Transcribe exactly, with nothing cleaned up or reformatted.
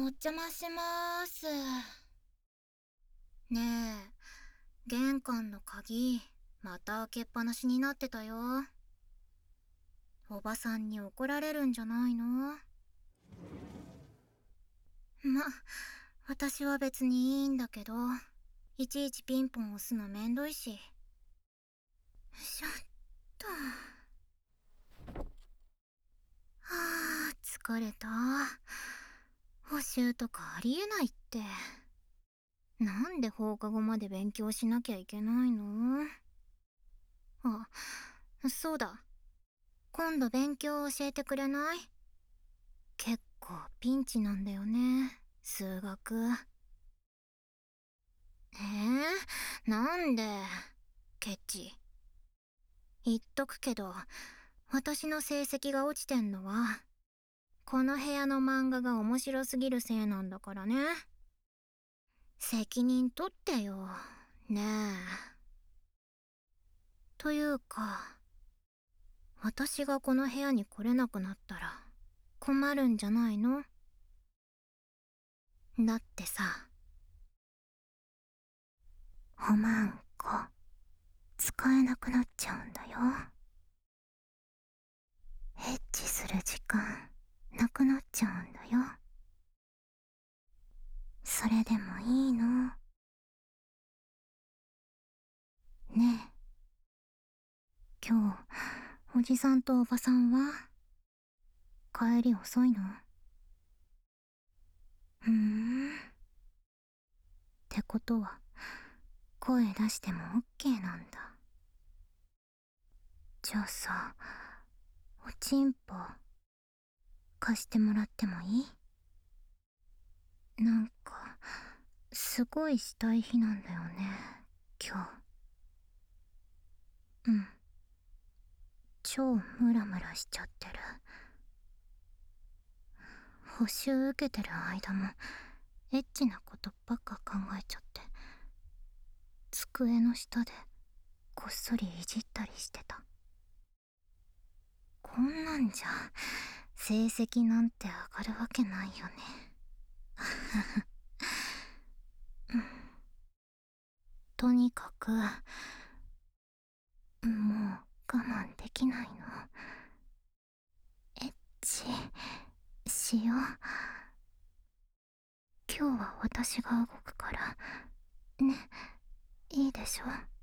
邪魔しまーす。ねえ、玄関の鍵、また開けっぱなしになってたよ。おばさんに怒られるんじゃないの？ま、私は別にいいんだけど、いちいちピンポン押すのめんどいし。しょっと。はあ、疲れた。補習とかありえないって。なんで放課後まで勉強しなきゃいけないの？あ、そうだ。今度勉強教えてくれない？結構ピンチなんだよね、数学。えー、なんで？ケチ。言っとくけど、私の成績が落ちてんのは、この部屋の漫画が面白すぎるせいなんだからね。責任取ってよ、ねえ。というか、私がこの部屋に来れなくなったら困るんじゃないの？だってさ、おまんこ使えなくなっちゃうんだよ。エッチする時間なくなっちゃうんだよ。それでもいいの？ねえ、今日おじさんとおばさんは帰り遅いの？ふーん。ってことは声出してもオッケーなんだ。じゃあさ、おちんぽ貸してもらってもいい？なんかすごいしたい日なんだよね、今日。うん、超ムラムラしちゃってる。補習受けてる間もエッチなことばっか考えちゃって、机の下でこっそりいじったりしてた。こんなんじゃ成績なんて上がるわけないよね。とにかくもう我慢できないの。エッチしよう。今日は私が動くからね、いいでしょ？